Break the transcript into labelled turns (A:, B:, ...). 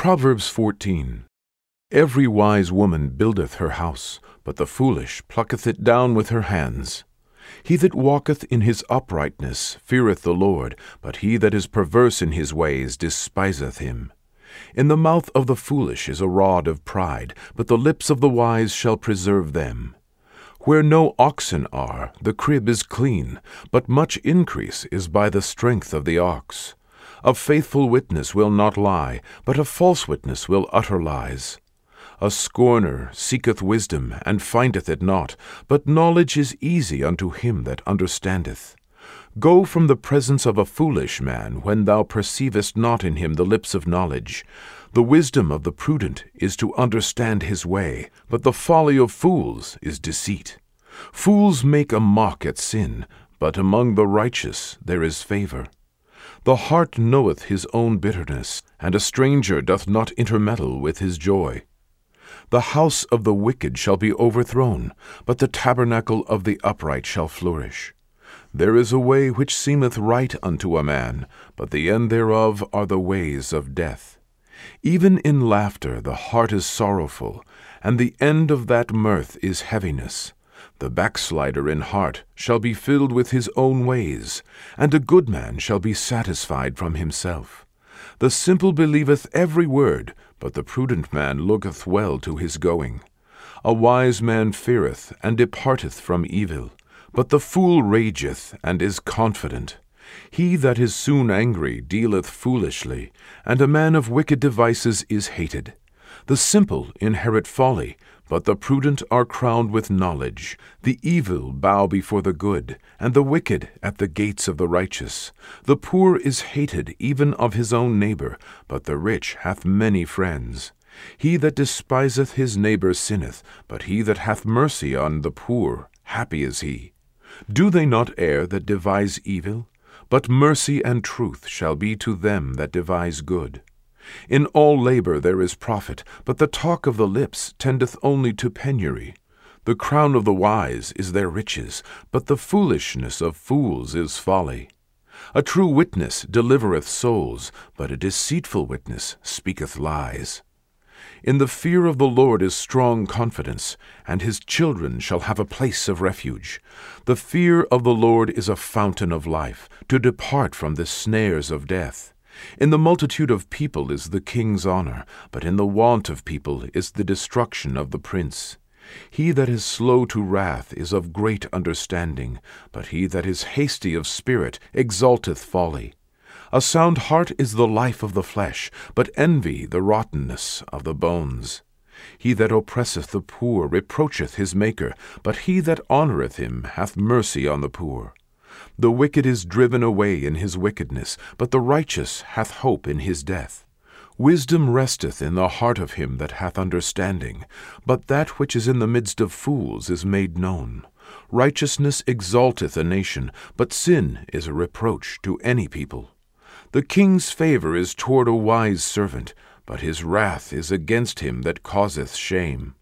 A: Proverbs 14. Every wise woman buildeth her house, but the foolish plucketh it down with her hands. He that walketh in his uprightness feareth the Lord, but he that is perverse in his ways despiseth him. In the mouth of the foolish is a rod of pride, but the lips of the wise shall preserve them. Where no oxen are, the crib is clean, but much increase is by the strength of the ox. A faithful witness will not lie, but a false witness will utter lies. A scorner seeketh wisdom, and findeth it not, but knowledge is easy unto him that understandeth. Go from the presence of a foolish man, when thou perceivest not in him the lips of knowledge. The wisdom of the prudent is to understand his way, but the folly of fools is deceit. Fools make a mock at sin, but among the righteous there is favor. The heart knoweth his own bitterness, and a stranger doth not intermeddle with his joy. The house of the wicked shall be overthrown, but the tabernacle of the upright shall flourish. There is a way which seemeth right unto a man, but the end thereof are the ways of death. Even in laughter the heart is sorrowful, and the end of that mirth is heaviness. The backslider in heart shall be filled with his own ways, and a good man shall be satisfied from himself. The simple believeth every word, but the prudent man looketh well to his going. A wise man feareth, and departeth from evil, but the fool rageth, and is confident. He that is soon angry dealeth foolishly, and a man of wicked devices is hated. The simple inherit folly, but the prudent are crowned with knowledge. The evil bow before the good, and the wicked at the gates of the righteous. The poor is hated even of his own neighbor, but the rich hath many friends. He that despiseth his neighbor sinneth, but he that hath mercy on the poor, happy is he. Do they not err that devise evil? But mercy and truth shall be to them that devise good. In all labor there is profit, but the talk of the lips tendeth only to penury. The crown of the wise is their riches, but the foolishness of fools is folly. A true witness delivereth souls, but a deceitful witness speaketh lies. In the fear of the Lord is strong confidence, and his children shall have a place of refuge. The fear of the Lord is a fountain of life, to depart from the snares of death. In the multitude of people is the king's honor, but in the want of people is the destruction of the prince. He that is slow to wrath is of great understanding, but he that is hasty of spirit exalteth folly. A sound heart is the life of the flesh, but envy the rottenness of the bones. He that oppresseth the poor reproacheth his Maker, but he that honoureth him hath mercy on the poor. The wicked is driven away in his wickedness, but the righteous hath hope in his death. Wisdom resteth in the heart of him that hath understanding, but that which is in the midst of fools is made known. Righteousness exalteth a nation, but sin is a reproach to any people. The king's favor is toward a wise servant, but his wrath is against him that causeth shame.